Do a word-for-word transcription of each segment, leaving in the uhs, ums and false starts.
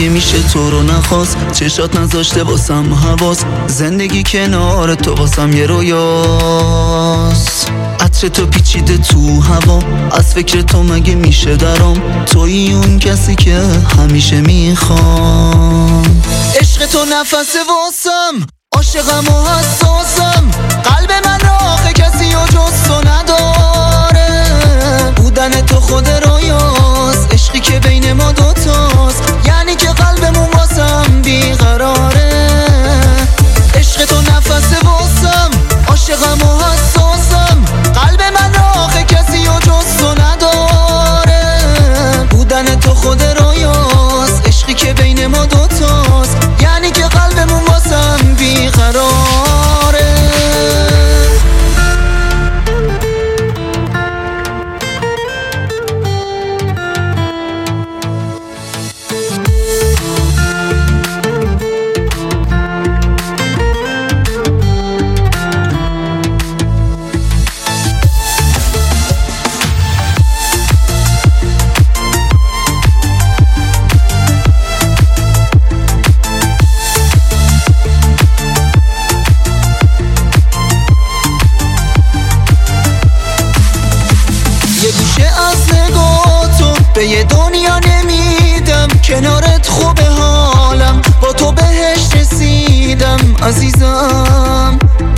مگه میشه تو رو نخواست؟ چشات نذاشته واسم حواس، زندگی کنار تو واسم یه رویاست. عطر تو پیچیده تو هوا، از فکر تو مگه میشه درام؟ تویی اون کسی که همیشه میخوام. عشق تو نفس واسم، عاشقم و حساسم، قلب من را آخه کسی و جز تو نداره. بودن تو خود رویاست، عشقی که بین ما دوتاست، یعنی که قلبمون واسم بیقراره. عشق تو نفس واسم، عاشقم و حساسم، قلب من را آخه کسی و جز تو نداره. بودن تو خود رویاست، عشقی که بین ما دوتاست، یعنی که قلبمون واسم بیقراره. به یه دنیا نمیدم، کنارت خوبه حالم، با تو بهش رسیدم. عزیزم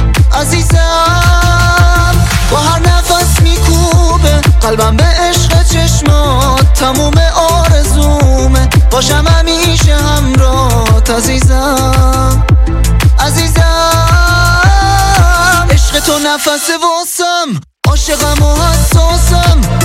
عزیزم با هر نفس میکوبه قلبم به عشق چشمات، تموم آرزومه باشم همیشه همراهت. عزیزم عزیزم عشق تو نفس واسم، عاشقم و حساسم،